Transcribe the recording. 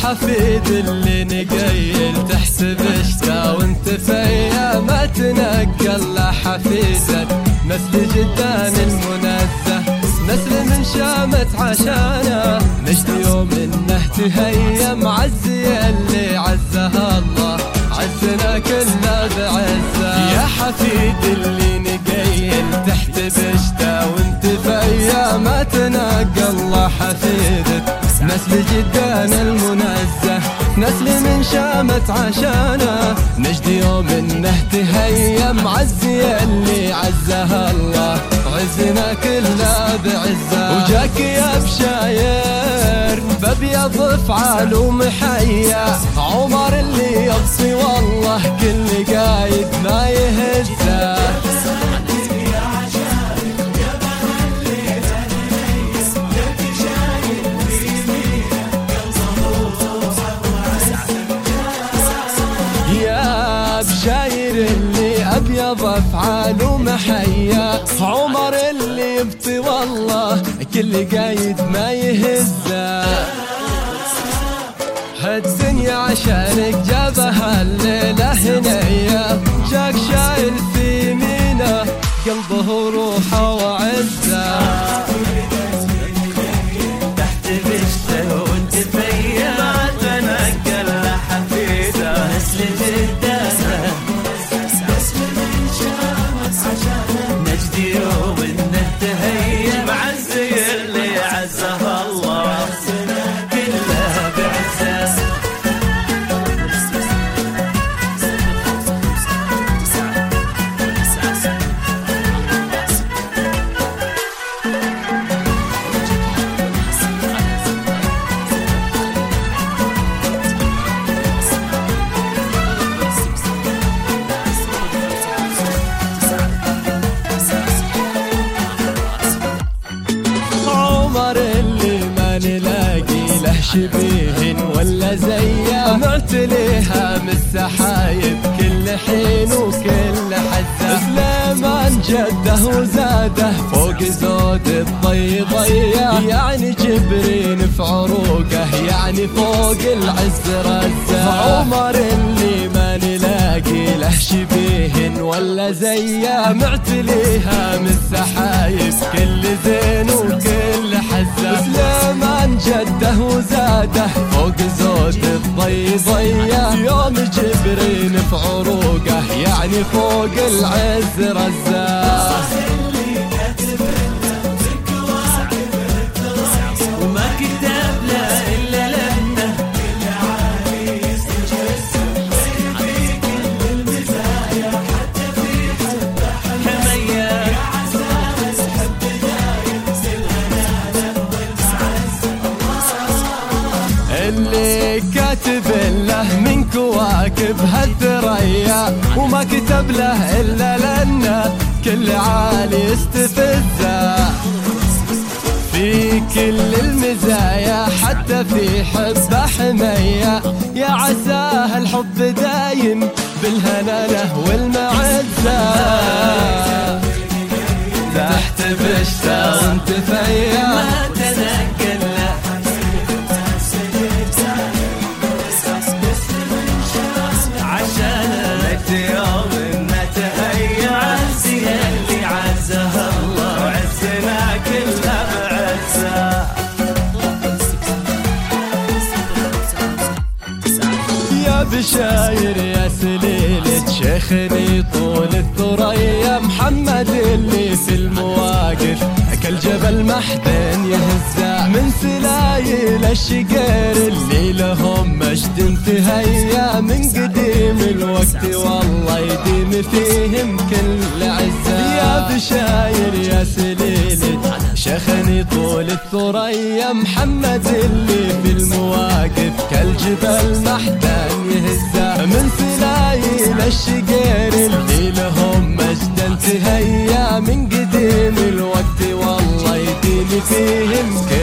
حفيد اللي نقيل تحسب اشتا وانت فيا ما تنقل. لا حفيدك نسل جدان المنزه، نسل من شامت عشانه، نجد يوم انه تهيم عزي اللي عزها الله، عزنا كلنا بعزه. يا حفيد اللي نقيل تحت بشتا وانت فيا ما تنقل. الله حفيدك نسل جدان المنزه، نسل من شامت عشانه، نجد يوم انه تهيم عزي اللي عزها الله، عزنا كلنا بعزه. وجاك يا بشاير بابيض افعال ومحيا، عمر اللي يبصي والله كل قايد ما يهزه. بشاير اللي أبيض أفعال ومحيا، عمر اللي يبطي والله كل قايد ما يهزه. هالدنيا عشانك جابها الليلة هنية، جاك شايل في يمينه قلبه وروحه وعزه. تحت بشته وانت فيا ما تنقل. لا حفيده نسل جدان شبيه ولا زيه، معتليها من السحايب كل حين وكل حزه. سليمان جده وزاده فوق زود الضي ضيه، يعني جبرين في عروقه يعني فوق العز رزه. عمر اللي ما نلاقي له شبيه ولا زيه، معتليها من السحايب كل زين وكل حزه. سليمان جده وزاده فوق زود الضي ضيه، يوم جبرين في عروقه يعني فوق العز رزاه. وما كتب له الا لنا اللي كاتب له من كواكب هالثريا، وما كتب له إلا لنا كل عالي استفزه. في كل المزايا حتى في حبه حمية، يا عساه الحب دايم بالهنا له والمعزة. تحت بشتا وانت فيا ما تنقل. بشاير يا سليلة شيخني طول الثريا، محمد اللي في المواقف كالجبل محدن يهزه. من سلايل الشقير اللي لهم مجد تهيا، من قديم الوقت والله يديم فيهم كل عزة. يا بشاير يا سليلة شيخني طول الثريا، محمد اللي في المواقف كالجبل محدن يهزه. من سلايل الشقير اللي لهم مجدا تهيا، من قديم الوقت والله يديم فيهم